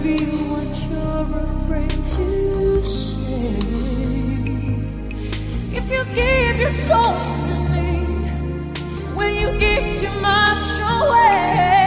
feel what you're afraid to say. If you give your soul to me, will you give too much away?